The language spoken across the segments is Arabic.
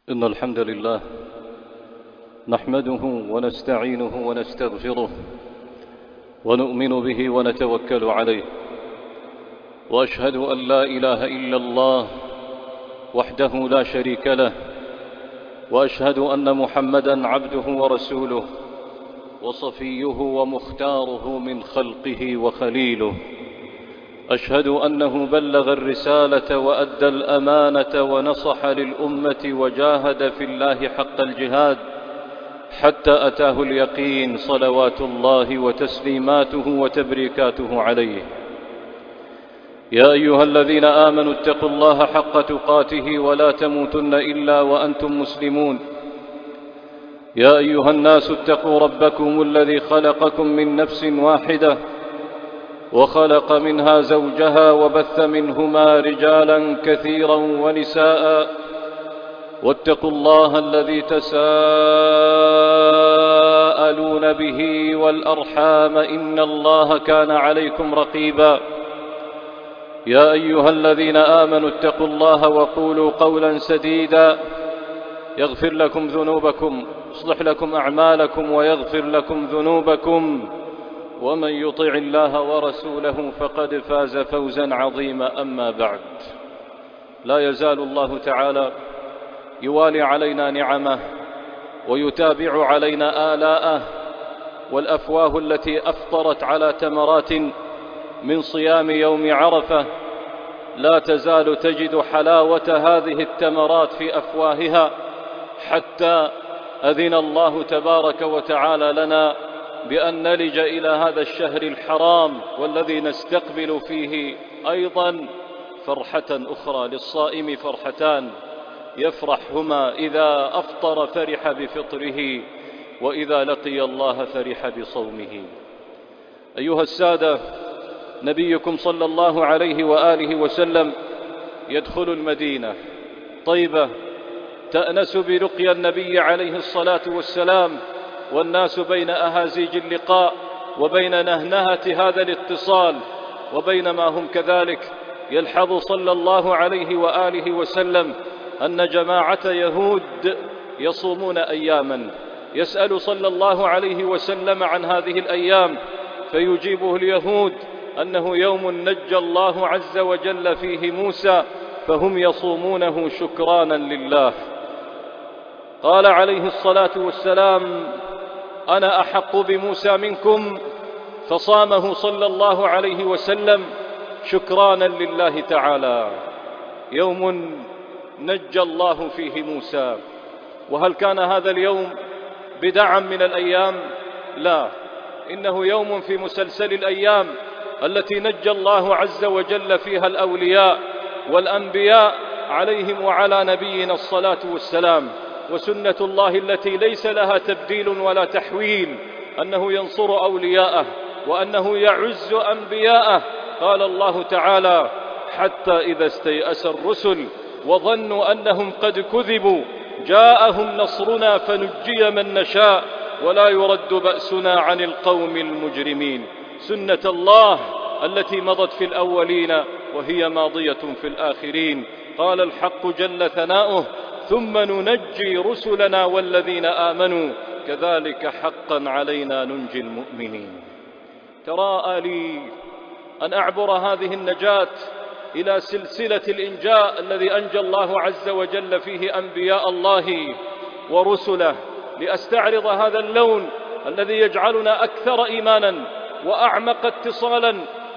إن الحمد لله نحمده ونستعينه ونستغفره ونؤمن به ونتوكل عليه، وأشهد أن لا إله إلا الله وحده لا شريك له، وأشهد أن محمدًا عبده ورسوله وصفيه ومختاره من خلقه وخليله. أشهد أنه بلغ الرسالة وأدى الأمانة ونصح للأمة وجاهد في الله حق الجهاد حتى أتاه اليقين، صلوات الله وتسليماته وتبريكاته عليه. يا أيها الذين آمنوا اتقوا الله حق تقاته ولا تموتن إلا وأنتم مسلمون. يا أيها الناس اتقوا ربكم الذي خلقكم من نفس واحدة وخلق منها زوجها وبث منهما رجالا كثيرا ونساء، واتقوا الله الذي تساءلون به والأرحام إن الله كان عليكم رقيبا. يا أيها الذين آمنوا اتقوا الله وقولوا قولا سديدا يغفر لكم ذنوبكم، يصلح لكم أعمالكم ويغفر لكم ذنوبكم، ومن يطع الله ورسوله فقد فاز فوزا عظيما. أما بعد، لا يزال الله تعالى يوالي علينا نعمه ويتابع علينا آلاءه، والأفواه التي أفطرت على تمرات من صيام يوم عرفة لا تزال تجد حلاوة هذه التمرات في أفواهها، حتى أذن الله تبارك وتعالى لنا بأن نلج إلى هذا الشهر الحرام والذي نستقبل فيه أيضا فرحة أخرى. للصائم فرحتان يفرحهما: إذا أفطر فرح بفطره، وإذا لقي الله فرح بصومه. أيها السادة، نبيكم صلى الله عليه وآله وسلم يدخل المدينة طيبة تأنس برقيا النبي عليه الصلاة والسلام، والناس بين أهازيج اللقاء وبين نهنهة هذا الاتصال، وبينما هم كذلك يلحظ صلى الله عليه وآله وسلم أن جماعة يهود يصومون أياما. يسأل صلى الله عليه وسلم عن هذه الأيام، فيجيبه اليهود أنه يوم نجى الله عز وجل فيه موسى، فهم يصومونه شكرانا لله. قال عليه الصلاة والسلام: أنا أحق بموسى منكم، فصامه صلى الله عليه وسلم شكرانا لله تعالى. يوم نجى الله فيه موسى. وهل كان هذا اليوم بدعا من الأيام؟ لا، إنه يوم في مسلسل الأيام التي نجى الله عز وجل فيها الأولياء والأنبياء عليهم وعلى نبينا الصلاة والسلام. وسنة الله التي ليس لها تبديل ولا تحويل أنه ينصر أولياءه وأنه يعز أنبياءه. قال الله تعالى: حتى إذا استيأس الرسل وظنوا أنهم قد كذبوا جاءهم نصرنا فنجي من نشاء ولا يرد بأسنا عن القوم المجرمين. سنة الله التي مضت في الأولين وهي ماضية في الآخرين. قال الحق جل ثناؤه: ثم ننجي رسلنا والذين آمنوا كذلك حقا علينا ننجي المؤمنين. تراءى لي أن أعبر هذه النجاة إلى سلسلة الإنجاء الذي أنجى الله عز وجل فيه أنبياء الله ورسله، لأستعرض هذا اللون الذي يجعلنا أكثر إيمانا وأعمق اتصالا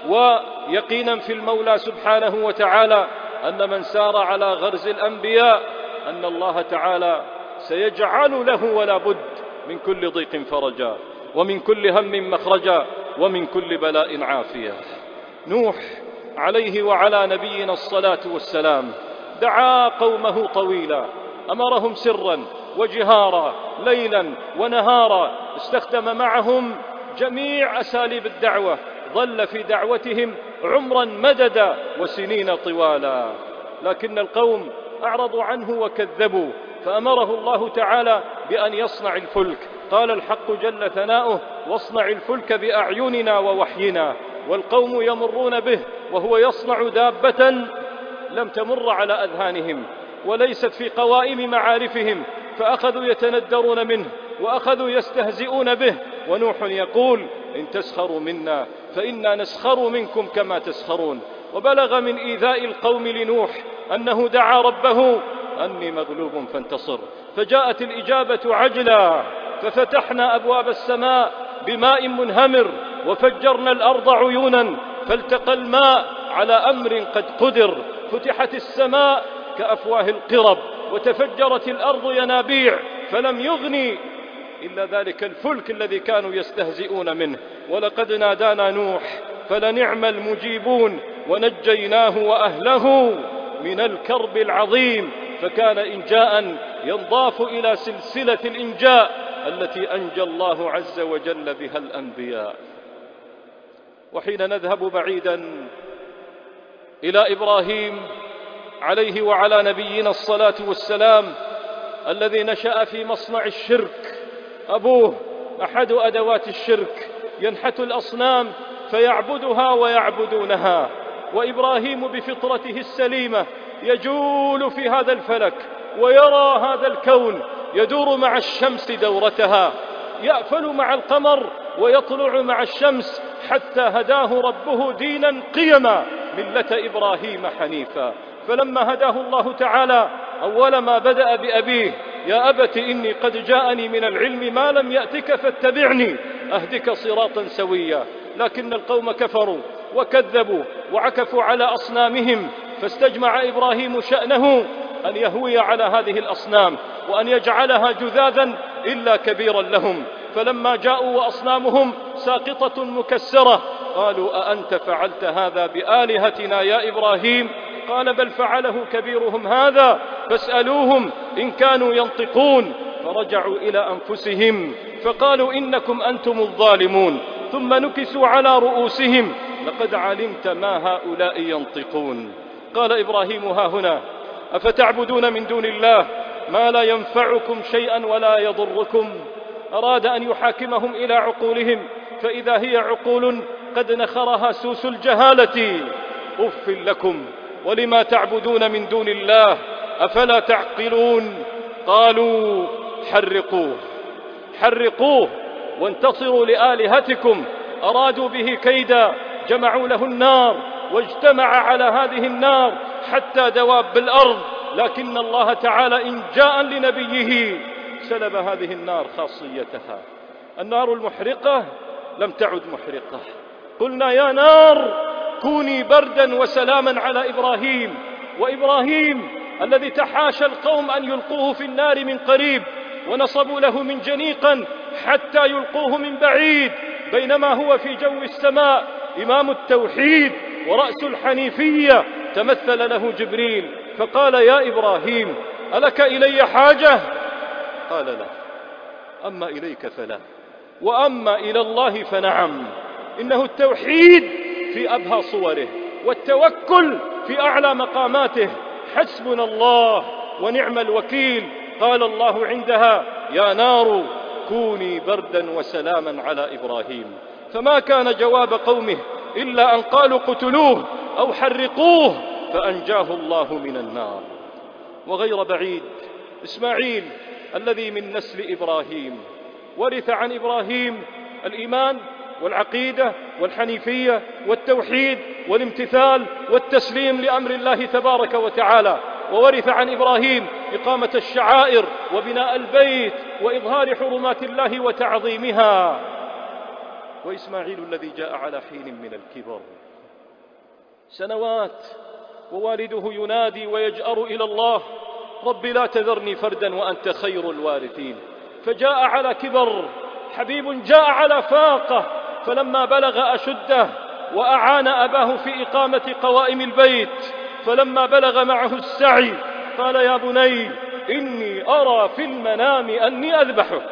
ويقينا في المولى سبحانه وتعالى، أن من سار على غرز الأنبياء أن الله تعالى سيجعل له ولا بد من كل ضيق فرجا، ومن كل هم مخرجا، ومن كل بلاء عافية. نوح عليه وعلى نبينا الصلاة والسلام دعا قومه طويلا، أمرهم سرا وجهارا، ليلا ونهارا، استخدم معهم جميع أساليب الدعوة، ظل في دعوتهم عمرا مددا وسنين طوالا، لكن القوم أعرضوا عنه وكذبوا، فأمره الله تعالى بأن يصنع الفلك. قال الحق جل ثناؤه: واصنع الفلك بأعيننا ووحينا. والقوم يمرون به وهو يصنع دابة لم تمر على أذهانهم، وليست في قوائم معارفهم، فأخذوا يتندرون منه وأخذوا يستهزئون به. ونوح يقول: إن تسخروا منا فإنا نسخر منكم كما تسخرون. وبلغ من إيذاء القوم لنوح أنه دعا ربه: أني مغلوب فانتصر، فجاءت الإجابة عجلا، ففتحنا أبواب السماء بماء منهمر وفجرنا الأرض عيونا فالتقى الماء على أمر قد قدر، فتحت السماء كأفواه القرب وتفجرت الأرض ينابيع، فلم يغني إلا ذلك الفلك الذي كانوا يستهزئون منه. ولقد نادانا نوح فلنعم المجيبون، ونجيناه وأهله من الكرب العظيم. فكان إنجاء ينضاف إلى سلسلة الإنجاء التي أنجى الله عز وجل بها الأنبياء. وحين نذهب بعيدا إلى إبراهيم عليه وعلى نبينا الصلاة والسلام، الذي نشأ في مصنع الشرك، أبوه أحد أدوات الشرك، ينحت الأصنام فيعبدها ويعبدونها، وإبراهيم بفطرته السليمة يجول في هذا الفلك ويرى هذا الكون يدور مع الشمس دورتها، يأفل مع القمر ويطلع مع الشمس، حتى هداه ربه دينا قيما ملة إبراهيم حنيفا. فلما هداه الله تعالى أول ما بدأ بأبيه: يا أبت إني قد جاءني من العلم ما لم يأتك فاتبعني أهدك صراطا سويا. لكن القوم كفروا وكذبوا وعكفوا على أصنامهم، فاستجمع إبراهيم شأنه أن يهوي على هذه الأصنام وأن يجعلها جذاذا إلا كبيرا لهم. فلما جاءوا وأصنامهم ساقطة مكسرة قالوا: أأنت فعلت هذا بآلهتنا يا إبراهيم؟ قال: بل فعله كبيرهم هذا فاسألوهم إن كانوا ينطقون. فرجعوا إلى أنفسهم فقالوا: إنكم أنتم الظالمون. ثم نكسوا على رؤوسهم: لقد علمت ما هؤلاء ينطقون. قال إبراهيم: ها هنا أفتعبدون من دون الله ما لا ينفعكم شيئا ولا يضركم؟ أراد أن يحاكمهم إلى عقولهم، فإذا هي عقول قد نخرها سوس الجهالة. أف لكم ولما تعبدون من دون الله أفلا تعقلون؟ قالوا: حرقوه حرقوه وانتصروا لآلهتكم. أرادوا به كيدا، جمعوا له النار واجتمع على هذه النار حتى دواب الأرض، لكن الله تعالى إنجاء لنبيه سلب هذه النار خاصيتها. النار المحرقة لم تعد محرقة. قلنا: يا نار كوني بردا وسلاما على إبراهيم. وإبراهيم الذي تحاشى القوم أن يلقوه في النار من قريب، ونصبوا له من جنيقا حتى يلقوه من بعيد، بينما هو في جو السماء إمام التوحيد ورأس الحنيفية، تمثل له جبريل فقال: يا إبراهيم ألك إلي حاجة؟ قال: لا، أما إليك فلا، وأما إلى الله فنعم. إنه التوحيد في أبهى صوره، والتوكل في أعلى مقاماته. حسبنا الله ونعم الوكيل. قال الله عندها: يا نار كوني بردا وسلاما على إبراهيم. فما كان جواب قومه إلا أن قالوا: اقتلوه أو حرقوه، فأنجاه الله من النار. وغير بعيد إسماعيل الذي من نسل إبراهيم ورث عن إبراهيم الإيمان والعقيدة والحنيفية والتوحيد والامتثال والتسليم لأمر الله تبارك وتعالى، وورث عن إبراهيم إقامة الشعائر وبناء البيت وإظهار حرمات الله وتعظيمها. وإسماعيل الذي جاء على حين من الكبر سنوات، ووالده ينادي ويجأر إلى الله: رب لا تذرني فردا وأنت خير الوارثين. فجاء على كبر. حبيب جاء على فاقة، فلما بلغ أشده وأعان أباه في إقامة قوائم البيت، فلما بلغ معه السعي قال: يا بني إني أرى في المنام أني أذبحك.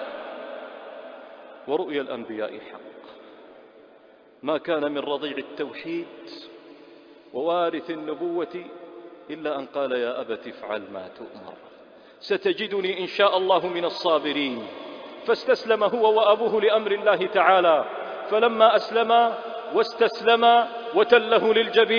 ورؤيا الأنبياء حق. ما كان من رضيع التوحيد ووارث النبوة إلا أن قال: يا أبت افعل ما تؤمر ستجدني إن شاء الله من الصابرين. فاستسلم هو وأبوه لأمر الله تعالى. فلما أسلما واستسلما وتله للجبين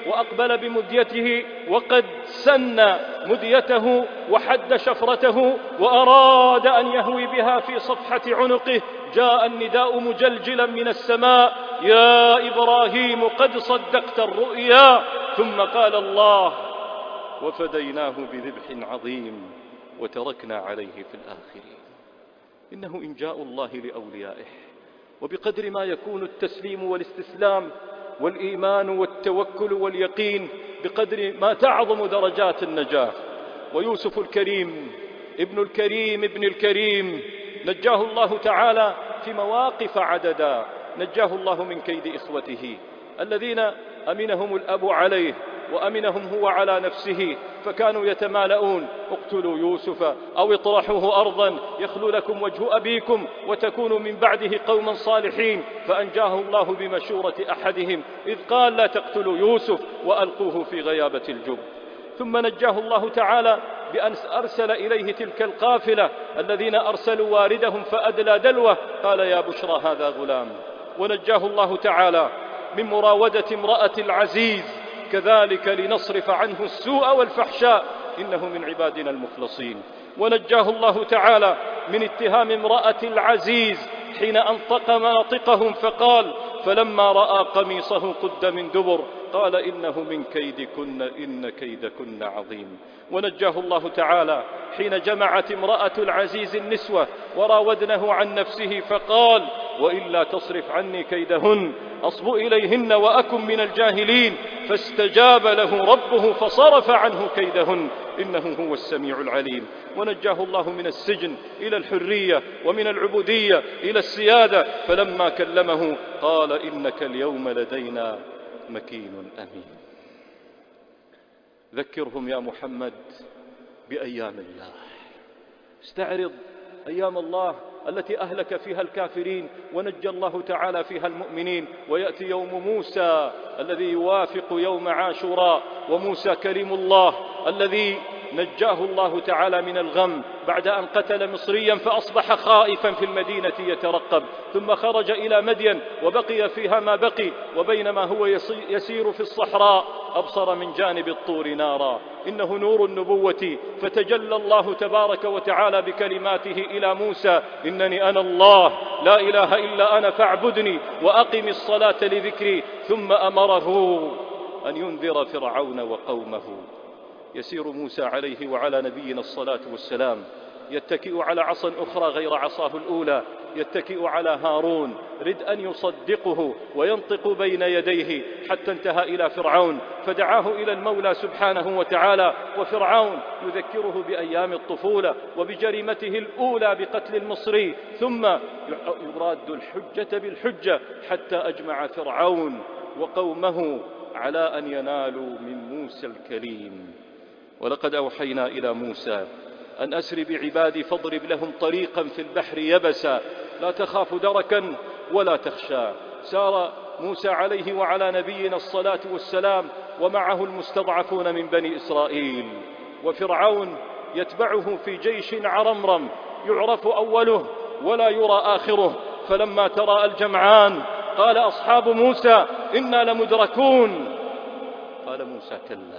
وأقبل بمديته وقد سن مديته وحد شفرته وأراد أن يهوي بها في صفحة عنقه، جاء النداء مجلجلا من السماء: يا إبراهيم قد صدقت الرؤيا. ثم قال الله: وفديناه بذبح عظيم وتركنا عليه في الآخرين. إنه إنجاء الله لأوليائه، وبقدر ما يكون التسليم والاستسلام والإيمان والتوكل واليقين بقدر ما تعظم درجات النجاة. ويوسف الكريم ابن الكريم نجاه الله تعالى في مواقف عددا. نجاه الله من كيد إخوته الذين أمنهم الأب عليه وأمنهم هو على نفسه، فكانوا يتمالؤون: اقتلوا يوسف أو اطرحوه أرضا يخلو لكم وجه أبيكم وتكونوا من بعده قوما صالحين. فأنجاه الله بمشورة أحدهم إذ قال: لا تقتلوا يوسف وألقوه في غيابة الجب. ثم نجاه الله تعالى بأن أرسل إليه تلك القافلة الذين أرسلوا واردهم فأدلى دلوه، قال: يا بشرى هذا غلام. ونجاه الله تعالى من مراودة امرأة العزيز، كذلك لنصرف عنه السوء والفحشاء، إنه من عبادنا المخلصين. ونجاه الله تعالى من اتهام امرأة العزيز حين أنطق مناطقهم فقال: فلما رأى قميصه قد من دبر قال: إنه من كيدكن إن كيدكن عظيم. ونجاه الله تعالى حين جمعت امرأة العزيز النسوة وراودنه عن نفسه فقال: وإلا تصرف عني كيدهن أصب إليهن وأكن من الجاهلين. فاستجاب له ربه فصرف عنه كيدهن إنه هو السميع العليم. ونجاه الله من السجن إلى الحرية ومن العبودية إلى السيادة، فلما كلمه قال: إنك اليوم لدينا مكين أمين. ذكرهم يا محمد بأيام الله، استعرض أيام الله التي أهلك فيها الكافرين ونجى الله تعالى فيها المؤمنين. ويأتي يوم موسى الذي يوافق يوم عاشوراء، وموسى كريم الله الذي نجاه الله تعالى من الغم بعد أن قتل مصريا فأصبح خائفا في المدينة يترقب، ثم خرج إلى مدين وبقي فيها ما بقي. وبينما هو يسير في الصحراء أبصر من جانب الطور نارا، إنه نور النبوة، فتجلى الله تبارك وتعالى بكلماته إلى موسى: إنني أنا الله لا إله إلا أنا فاعبدني وأقم الصلاة لذكري. ثم أمره أن ينذر فرعون وقومه. يسير موسى عليه وعلى نبينا الصلاة والسلام يتكئ على عصا أخرى غير عصاه الأولى، يتكئ على هارون رد أن يصدقه وينطق بين يديه، حتى انتهى إلى فرعون فدعاه إلى المولى سبحانه وتعالى. وفرعون يذكره بأيام الطفولة وبجريمته الأولى بقتل المصري، ثم يراد الحجة بالحجة حتى أجمع فرعون وقومه على أن ينالوا من موسى الكليم. ولقد أوحينا إلى موسى أن أسر بعبادي فاضرب لهم طريقا في البحر يبسا لا تخاف دركا ولا تخشى. سار موسى عليه وعلى نبينا الصلاة والسلام ومعه المستضعفون من بني إسرائيل، وفرعون يتبعه في جيش عرمرم يعرف أوله ولا يرى آخره. فلما تراءى الجمعان قال أصحاب موسى: إنا لمدركون. قال موسى: كلا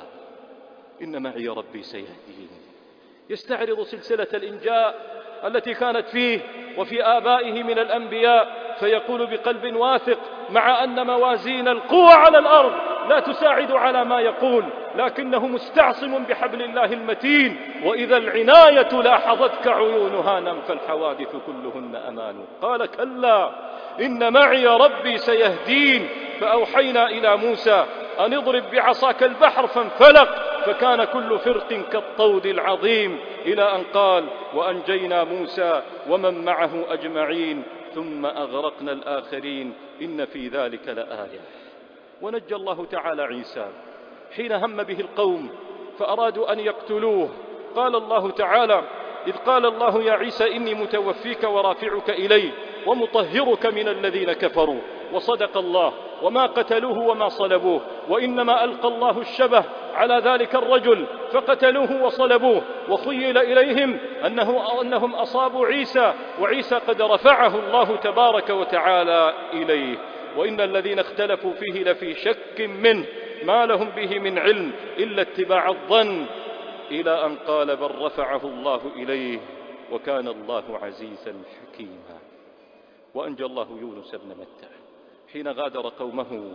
إن معي ربي سيهدين. يستعرض سلسلة الإنجاء التي كانت فيه وفي آبائه من الأنبياء، فيقول بقلب واثق: مع أن موازين القوى على الأرض لا تساعد على ما يقول، لكنه مستعصم بحبل الله المتين. وإذا العناية لاحظتك عيونها نم فالحوادث كلهن أمان. قال: كلا إن معي ربي سيهدين. فأوحينا إلى موسى أن اضرب بعصاك البحر فانفلق فكان كل فرق كالطود العظيم، إلى أن قال: وأنجينا موسى ومن معه أجمعين ثم أغرقنا الآخرين إن في ذلك لآية. ونجى الله تعالى عيسى حين هم به القوم فأرادوا أن يقتلوه. قال الله تعالى: إذ قال الله يا عيسى إني متوفيك ورافعك إلي ومطهرك من الذين كفروا. وصدق الله، وما قتلوه وما صلبوه، وإنما ألقى الله الشبه على ذلك الرجل فقتلوه وصلبوه. وخيل إليهم أنهم أصابوا عيسى، وعيسى قد رفعه الله تبارك وتعالى إليه. وإن الذين اختلفوا فيه لفي شك منه ما لهم به من علم إلا اتباع الظن، إلى أن قال بل رفعه الله إليه وكان الله عزيزا حكيما. وأنجى الله يونس بن متى حين غادر قومه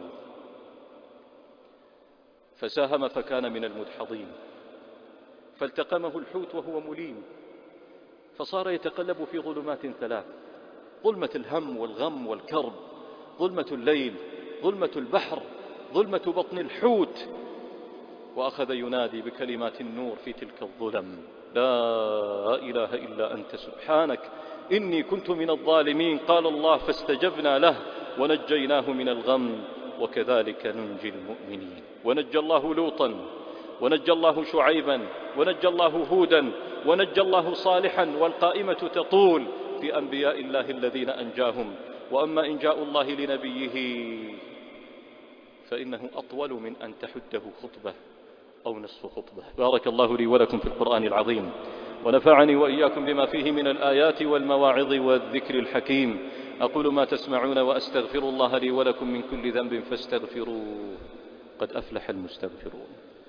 فساهم فكان من المدحضين، فالتقمه الحوت وهو مليم، فصار يتقلب في ظلمات ثلاث: ظلمة الهم والغم والكرب، ظلمة الليل، ظلمة البحر، ظلمة بطن الحوت. وأخذ ينادي بكلمات النور في تلك الظلم: لا إله إلا أنت سبحانك إني كنت من الظالمين. قال الله فاستجبنا له ونجيناه من الغم وكذلك ننجي المؤمنين. ونجى الله لوطا، ونجى الله شعيبا، ونجى الله هودا، ونجى الله صالحا، والقائمة تطول في أنبياء الله الذين أنجاهم. وأما إنجاء الله لنبيه فإنه أطول من أن تحده خطبة أو نصف خطبة. بارك الله لي ولكم في القرآن العظيم، ونفعني وإياكم بما فيه من الآيات والمواعظ والذكر الحكيم. أقول ما تسمعون وأستغفر الله لي ولكم من كل ذنب فاستغفروه، قد أفلح المستغفرون.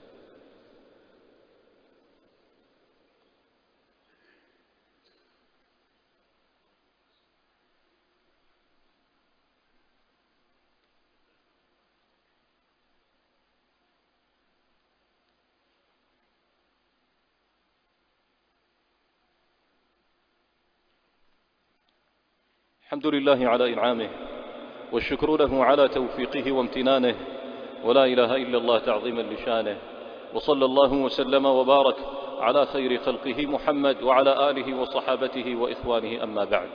الحمد لله على إنعامه، والشكر له على توفيقه وامتنانه، ولا إله إلا الله تعظيما لشانه. وصلى الله وسلم وبارك على خير خلقه محمد وعلى آله وصحابته وإخوانه. أما بعد،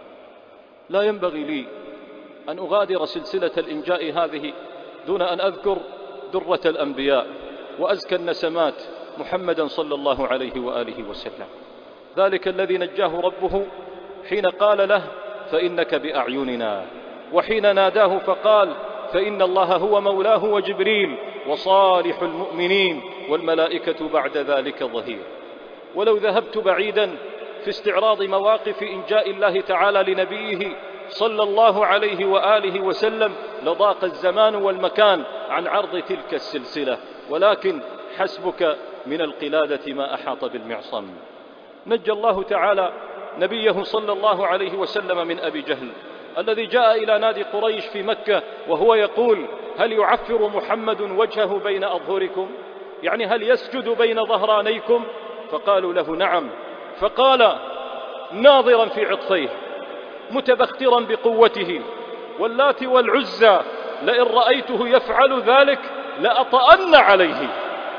لا ينبغي لي أن أغادر سلسلة الإنجاء هذه دون أن أذكر درة الأنبياء وأزكى النسمات محمدا صلى الله عليه وآله وسلم، ذلك الذي نجاه ربه حين قال له فإنك بأعيننا، وحين ناداه فقال فإن الله هو مولاه وجبريل وصالح المؤمنين والملائكة بعد ذلك ظهير. ولو ذهبت بعيدا في استعراض مواقف إنجاء الله تعالى لنبيه صلى الله عليه وآله وسلم لضاق الزمان والمكان عن عرض تلك السلسلة، ولكن حسبك من القلادة ما أحاط بالمعصم. نجى الله تعالى نبيه صلى الله عليه وسلم من أبي جهل الذي جاء إلى نادي قريش في مكة وهو يقول هل يعفر محمد وجهه بين أظهركم، يعني هل يسجد بين ظهرانيكم؟ فقالوا له نعم. فقال ناظرا في عطفيه متبخترا بقوته واللات والعزى لئن رأيته يفعل ذلك لأطأن عليه.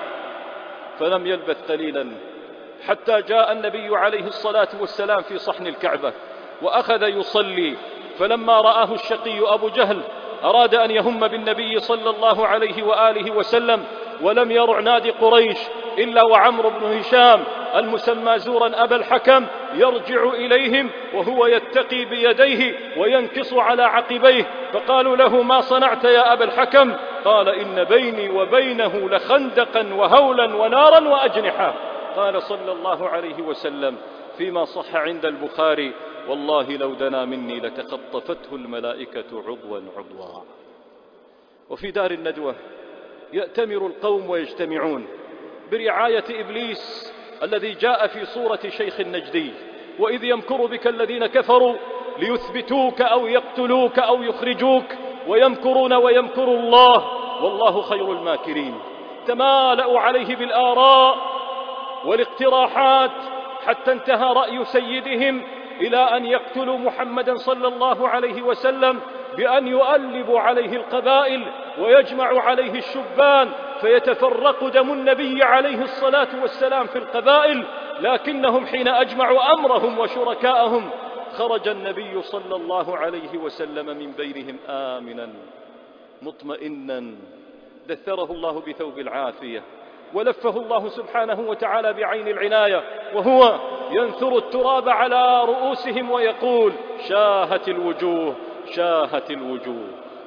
فلم يلبث قليلا حتى جاء النبي عليه الصلاة والسلام في صحن الكعبة وأخذ يصلي، فلما رآه الشقي أبو جهل أراد أن يهم بالنبي صلى الله عليه وآله وسلم، ولم يرع نادي قريش إلا وعمرو بن هشام المسمى زورا أبا الحكم يرجع إليهم وهو يتقي بيديه وينكص على عقبيه، فقالوا له ما صنعت يا أبا الحكم؟ قال إن بيني وبينه لخندقا وهولا ونارا وأجنحة. قال صلى الله عليه وسلم فيما صح عند البخاري والله لو دنا مني لتخطفته الملائكة عضوا عضوا. وفي دار الندوة يأتمر القوم ويجتمعون برعاية إبليس الذي جاء في صورة شيخ نجدي، وإذ يمكر بك الذين كفروا ليثبتوك أو يقتلوك أو يخرجوك ويمكرون ويمكر الله والله خير الماكرين. تمالأوا عليه بالآراء والاقتراحات حتى انتهى رأي سيدهم إلى أن يقتلوا محمدا صلى الله عليه وسلم بأن يؤلبوا عليه القبائل ويجمع عليه الشبان فيتفرق دم النبي عليه الصلاة والسلام في القبائل. لكنهم حين أجمعوا أمرهم وشركاءهم خرج النبي صلى الله عليه وسلم من بينهم آمنا مطمئنا، دثره الله بثوب العافية ولفه الله سبحانه وتعالى بعين العناية وهو ينثر التراب على رؤوسهم ويقول شاهت الوجوه شاهت الوجوه.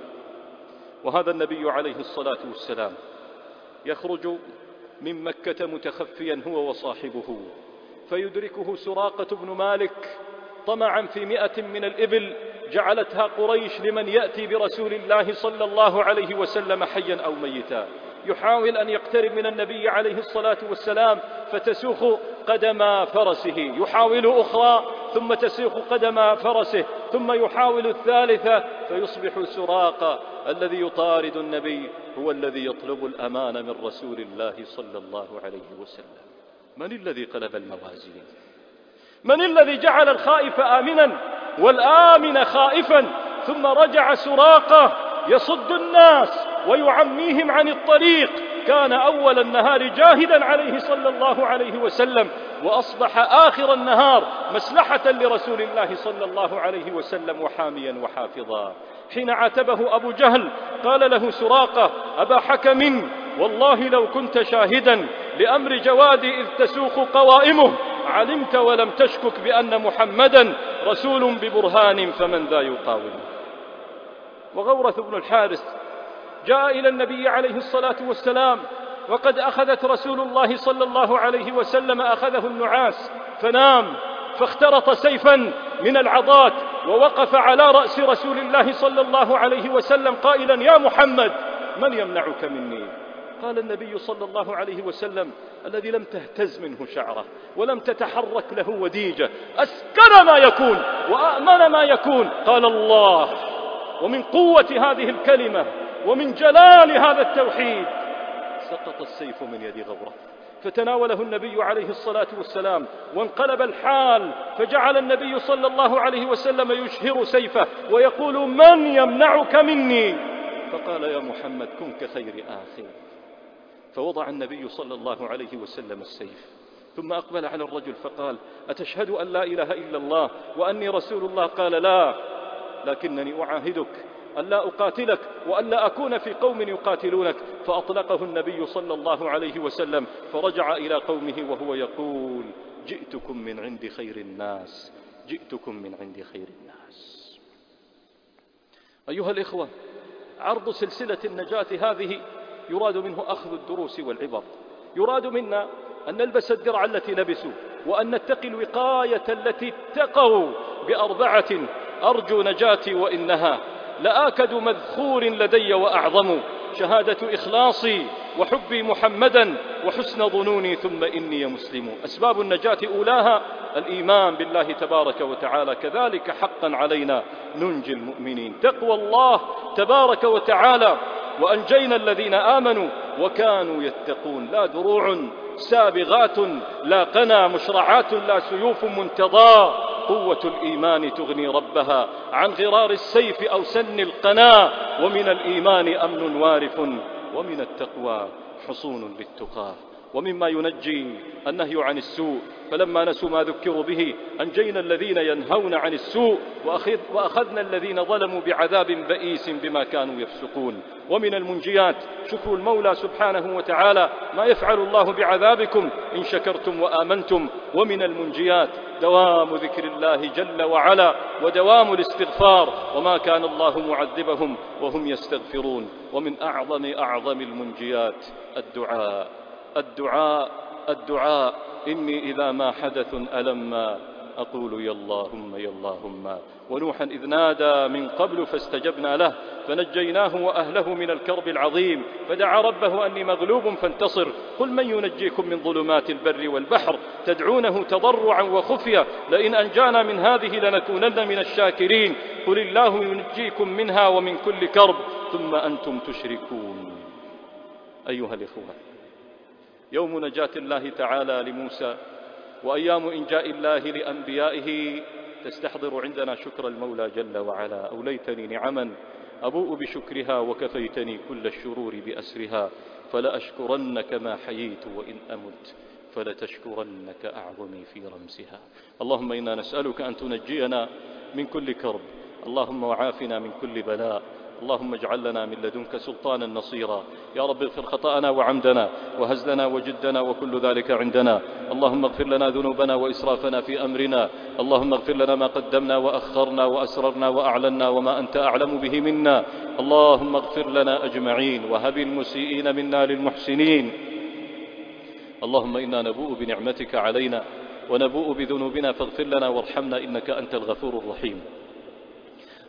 وهذا النبي عليه الصلاة والسلام يخرج من مكة متخفيا هو وصاحبه، فيدركه سراقة بن مالك طمعا في 100 من الإبل جعلتها قريش لمن يأتي برسول الله صلى الله عليه وسلم حيا أو ميتا، يحاول أن يقترب من النبي عليه الصلاة والسلام فتسوخ قدم فرسه، يحاول أخرى ثم تسوخ قدم فرسه، ثم يحاول الثالثة، فيصبح سراقة الذي يطارد النبي هو الذي يطلب الأمان من رسول الله صلى الله عليه وسلم. من الذي قلب الموازين؟ من الذي جعل الخائف آمنا والآمن خائفا؟ ثم رجع سراقة يصد الناس ويعميهم عن الطريق، كان أول النهار جاهدا عليه صلى الله عليه وسلم، وأصبح آخر النهار مصلحة لرسول الله صلى الله عليه وسلم وحاميا وحافظا. حين عاتبه أبو جهل قال له سراقة: أبا حكم، والله لو كنت شاهدا لأمر جوادي إذ تسوق قوائمه علمت ولم تشكك بأن محمدا رسول ببرهان، فمن ذا يقاومه. وغورث بن الحارث جاء إلى النبي عليه الصلاة والسلام وقد أخذت رسول الله صلى الله عليه وسلم أخذه النعاس فنام، فاخترط سيفا من العضات ووقف على رأس رسول الله صلى الله عليه وسلم قائلا: يا محمد، من يمنعك مني؟ قال النبي صلى الله عليه وسلم الذي لم تهتز منه شعره ولم تتحرك له وديجة، أسكن ما يكون وأأمن ما يكون، قال الله. ومن قوة هذه الكلمة ومن جلال هذا التوحيد سقط السيف من يد غورة، فتناوله النبي عليه الصلاة والسلام وانقلب الحال، فجعل النبي صلى الله عليه وسلم يشهر سيفه ويقول: من يمنعك مني؟ فقال: يا محمد، كن كخير آخر. فوضع النبي صلى الله عليه وسلم السيف، ثم أقبل على الرجل فقال: أتشهد أن لا إله إلا الله وأني رسول الله؟ قال: لا، لكنني أعاهدك ألا أقاتلك وألا أكون في قوم يقاتلونك. فأطلقه النبي صلى الله عليه وسلم، فرجع إلى قومه وهو يقول: جئتكم من عند خير الناس، جئتكم من عند خير الناس. أيها الإخوة، عرض سلسلة النجاة هذه يراد منه أخذ الدروس والعبر. يراد منا أن نلبس الدرع التي لبسوا، وأن نتقي الوقاية التي اتقوا بأربعة أرجو نجاتي وإنها لآكد مذخور لدي وأعظم: شهادة إخلاصي وحبي محمدا وحسن ظنوني ثم إني مسلم. أسباب النجاة أولاها الإيمان بالله تبارك وتعالى، كذلك حقا علينا ننجي المؤمنين. تقوى الله تبارك وتعالى، وأنجينا الذين آمنوا وكانوا يتقون. لا دروع سابغات، لا قنا مشرعات، لا سيوف منتضى. قوة الإيمان تغني ربها عن غرار السيف أو سن القنا، ومن الإيمان أمن وارف، ومن التقوى حصون للتقى. ومما ينجي النهي عن السوء، فلما نسوا ما ذكروا به أنجينا الذين ينهون عن السوء وأخذنا الذين ظلموا بعذاب بئيس بما كانوا يفسقون. ومن المنجيات شكر المولى سبحانه وتعالى ما يفعل الله بعذابكم إن شكرتم وآمنتم. ومن المنجيات دوام ذكر الله جل وعلا ودوام الاستغفار، وما كان الله معذبهم وهم يستغفرون. ومن أعظم المنجيات الدعاء الدعاء الدعاء. إني إذا ما حدث ألما أقول يا اللهم يا اللهم. ونوحا إذ نادى من قبل فاستجبنا له فنجيناه وأهله من الكرب العظيم، فدعا ربه أني مغلوب فانتصر. قل من ينجيكم من ظلمات البر والبحر تدعونه تضرعا وخفيا لئن أنجانا من هذه لنكونن من الشاكرين. قل الله ينجيكم منها ومن كل كرب ثم أنتم تشركون. أيها الإخوة، يوم نجاة الله تعالى لموسى وأيام إنجاء الله لأنبيائه تستحضر عندنا شكر المولى جل وعلا. أوليتني نعما أبوء بشكرها وكفيتني كل الشرور بأسرها، فلأشكرنك ما حييت وإن أمت فلتشكرنك أعظمي في رمسها. اللهم إنا نسألك أن تنجينا من كل كرب، اللهم وعافنا من كل بلاء، اللهم اجعل لنا من لدنك سلطانا نصيرا. يا رب اغفر خطأنا وعمدنا وهزلنا وجدنا وكل ذلك عندنا. اللهم اغفر لنا ذنوبنا وإسرافنا في أمرنا. اللهم اغفر لنا ما قدمنا وأخرنا وأسررنا وأعلنا وما أنت أعلم به منا. اللهم اغفر لنا أجمعين وهب المسيئين منا للمحسنين. اللهم إنا نبوء بنعمتك علينا ونبوء بذنوبنا فاغفر لنا وارحمنا إنك أنت الغفور الرحيم.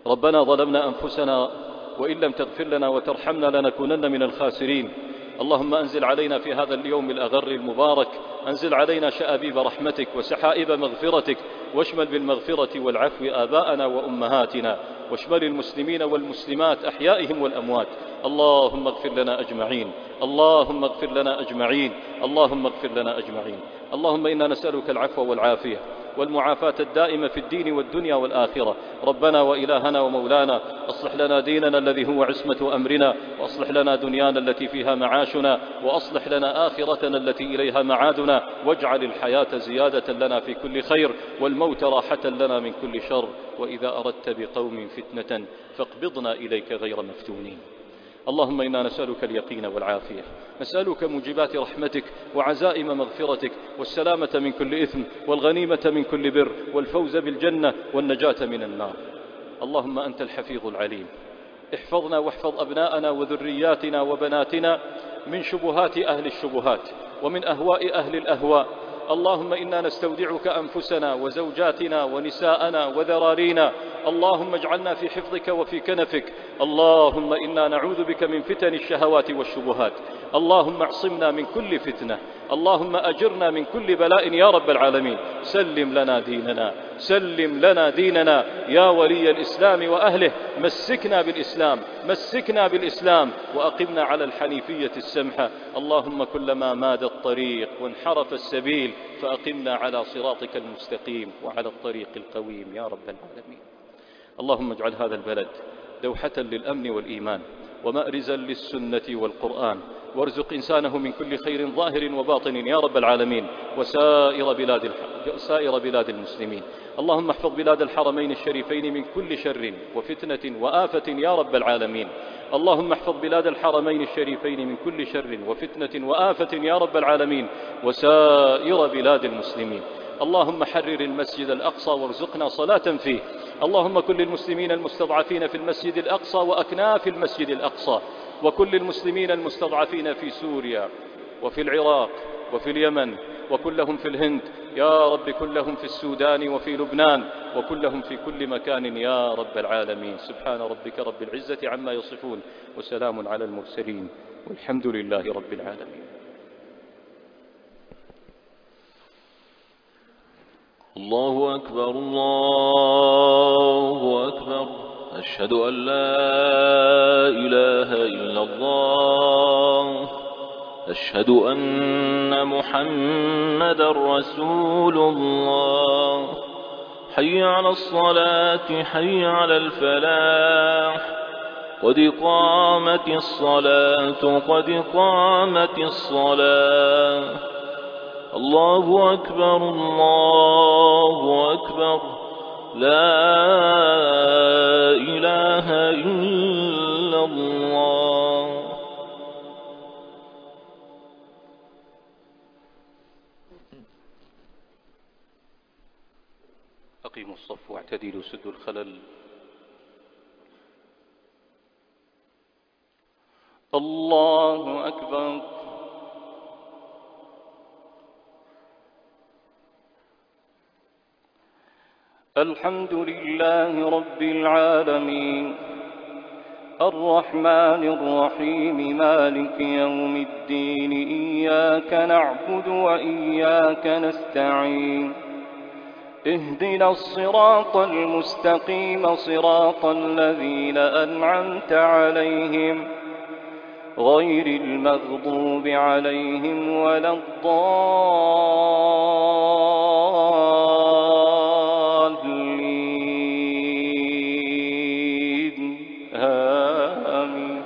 ربنا ظلمنا أنفسنا وإن لم تغفر لنا وترحمنا لنكونن من الخاسرين. اللهم أنزل علينا في هذا اليوم الأغر المبارك، أنزل علينا شآبيب رحمتك وسحائب مغفرتك، واشمل بالمغفرة والعفو آباءنا وأمهاتنا، واشمل المسلمين والمسلمات أحيائهم والأموات. اللهم اغفر لنا أجمعين، اللهم اغفر لنا أجمعين، اللهم اغفر لنا أجمعين. اللهم إنا نسألك العفو والعافية والمعافاة الدائمة في الدين والدنيا والآخرة. ربنا وإلهنا ومولانا، أصلح لنا ديننا الذي هو عصمة أمرنا، وأصلح لنا دنيانا التي فيها معاشنا، وأصلح لنا آخرتنا التي إليها معادنا، واجعل الحياة زيادة لنا في كل خير، والموت راحة لنا من كل شر. وإذا أردت بقوم فتنة فاقبضنا إليك غير مفتونين. اللهم إنا نسألك اليقين والعافية، نسألك موجبات رحمتك وعزائم مغفرتك، والسلامة من كل إثم، والغنيمة من كل بر، والفوز بالجنة، والنجاة من النار. اللهم أنت الحفيظ العليم، احفظنا واحفظ أبناءنا وذرياتنا وبناتنا من شبهات أهل الشبهات ومن أهواء أهل الأهواء. اللهم إنا نستودعك أنفسنا وزوجاتنا ونساءنا وذرارينا. اللهم اجعلنا في حفظك وفي كنفك. اللهم إنا نعوذ بك من فتن الشهوات والشبهات. اللهم اعصمنا من كل فتنة. اللهم أجرنا من كل بلاء يا رب العالمين. سلم لنا ديننا، سلم لنا ديننا يا ولي الإسلام وأهله. مسكنا بالإسلام، مسكنا بالإسلام، وأقمنا على الحنيفية السمحة. اللهم كلما ماد الطريق وانحرف السبيل فأقمنا على صراطك المستقيم وعلى الطريق القويم يا رب العالمين. اللهم اجعل هذا البلد دوحة للأمن والإيمان، ومأرزا للسنة والقرآن، وارزق إنسانه من كل خير ظاهر وباطن يا رب العالمين، وسائر بلاد المسلمين. اللهم احفظ بلاد الحرمين الشريفين من كل شر وفتنة وآفة يا رب العالمين. اللهم احفظ بلاد الحرمين الشريفين من كل شر وفتنة وآفة يا رب العالمين، وسائر بلاد المسلمين. اللهم حرر المسجد الأقصى وارزقنا صلاة فيه. اللهم كل المسلمين المستضعفين في المسجد الأقصى وأكناف المسجد الأقصى، وكل المسلمين المستضعفين في سوريا وفي العراق وفي اليمن، وكلهم في الهند يا رب، كلهم في السودان وفي لبنان، وكلهم في كل مكان يا رب العالمين. سبحان ربك رب العزة عما يصفون، وسلام على المرسلين، والحمد لله رب العالمين. الله أكبر، الله أكبر، أشهد أن لا إله إلا الله، أشهد أن محمدا رسول الله. حي على الصلاة، حي على الفلاح، قد قامت الصلاة، قد قامت الصلاة. الله أكبر، الله أكبر، لا إله إلا الله. أقيموا الصف واعتدلوا، سدوا الخلل. الله أكبر. الحمد لله رب العالمين، الرحمن الرحيم، مالك يوم الدين. إياك نعبد وإياك نستعين. اهدنا الصراط المستقيم، صراط الذين أنعمت عليهم، غير المغضوب عليهم ولا الضالين. آمين.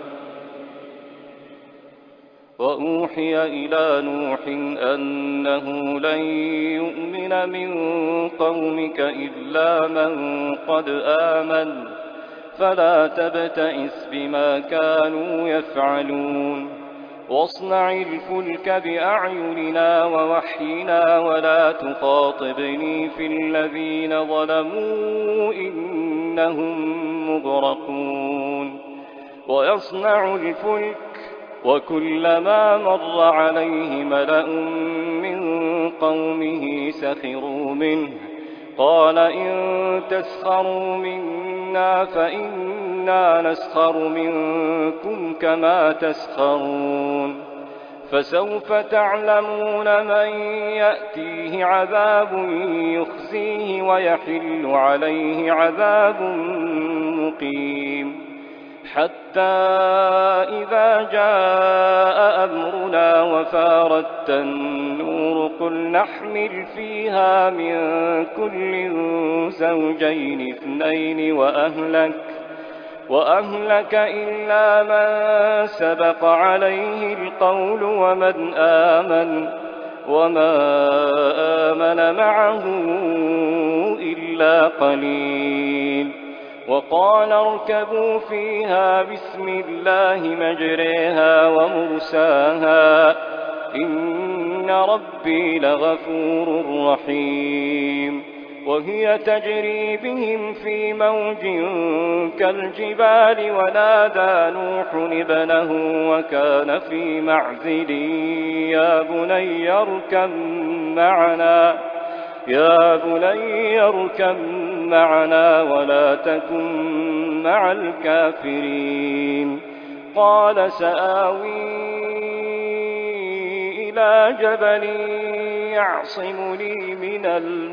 وأوحي إلى نوح أنه لن يؤمن من قومك إلا من قد آمن، فلا تبتئس بما كانوا يفعلون. واصنع الفلك بأعيننا ووحينا، ولا تخاطبني في الذين ظلموا إنهم مغرقون. ويصنع الفلك وكلما مر عليه ملأ من قومه سخروا منه، قال إن تسخروا منا فإنا نسخر منكم كما تسخرون فسوف تعلمون من يأتيه عذاب يخزيه ويحل عليه عذاب مقيم حتى إذا جاء أمرنا وفارت النور قل نحمل فيها من كل زوجين اثنين وأهلك إلا من سبق عليه القول ومن آمن وما آمن معه إلا قليل وقال اركبوا فيها بسم الله مجريها ومرساها إن ربي لغفور رحيم وهي تجري بهم في موج كالجبال ونادى نوح ابنه وكان في معزل يا بني اركب معنا ولا تكن مع الكافرين قال سآوي إلى جبل يعصمني من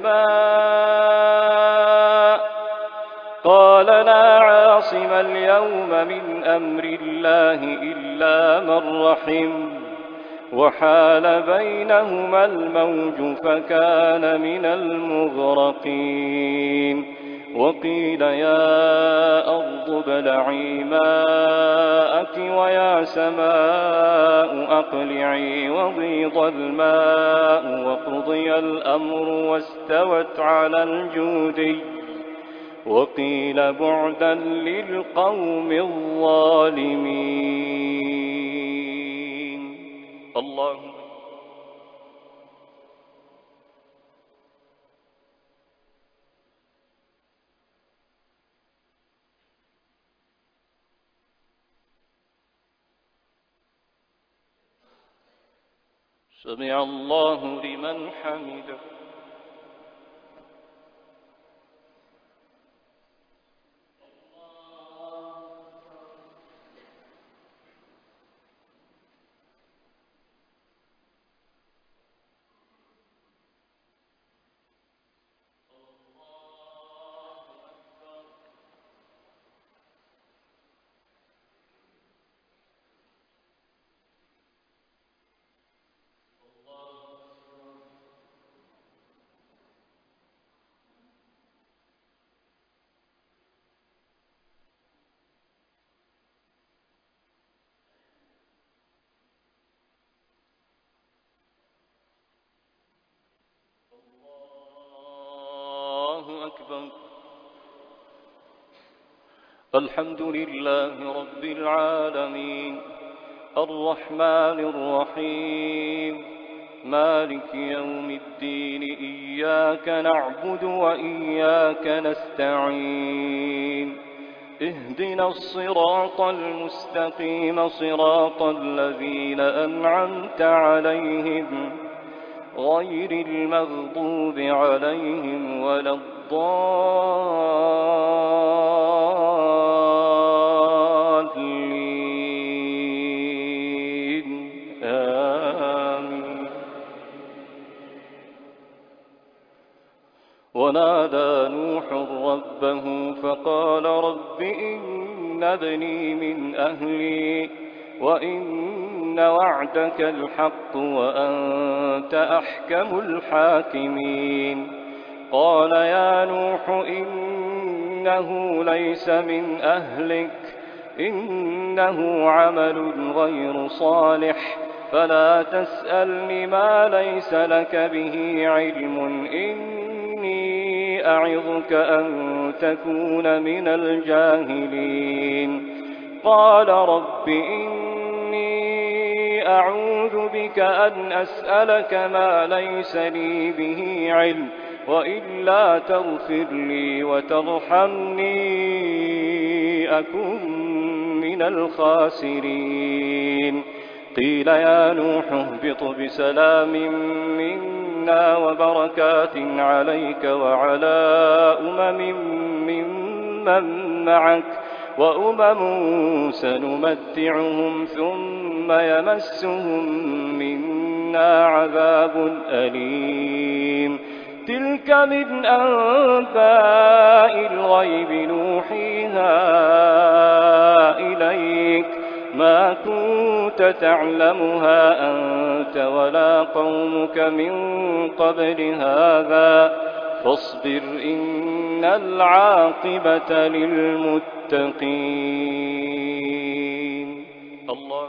الماء قال لا عاصم اليوم من أمر الله إلا من رحم وحال بينهما الموج فكان من المغرقين وقيل يا أرض ابلعي ماءك ويا سماء أقلعي وغيض الماء وقضي الأمر واستوت على الجودي وقيل بعدا للقوم الظالمين الله سمع الله لمن حمده أكبر الحمد لله رب العالمين الرحمن الرحيم مالك يوم الدين إياك نعبد وإياك نستعين اهدنا الصراط المستقيم صراط الذين أنعمت عليهم غير المغضوب عليهم ولا الضالين آمين ونادى نوح ربه فقال رب إن ابني من أهلي وإن وعدك الحق وأنت أحكم الحاكمين قال يا نوح إنه ليس من أهلك إنه عمل غير صالح فلا تسألني ما ليس لك به علم إني أعظك أن تكون من الجاهلين قال رب إني أعوذ بك أن أسألك ما ليس لي به علم وإلا تغفر لي وترحمني أكن من الخاسرين قيل يا نوح اهبط بسلام منا وبركات عليك وعلى ممن معك وأمم سنمتعهم ثم يمسهم منا عذاب أليم تلك من أنباء الغيب نوحيها إليك ما كنت تعلمها أنت ولا قومك من قبل هذا فاصبر إن العاقبة للمتقين. الله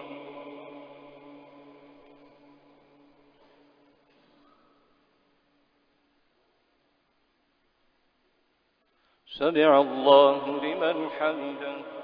سمع الله لمن حمده.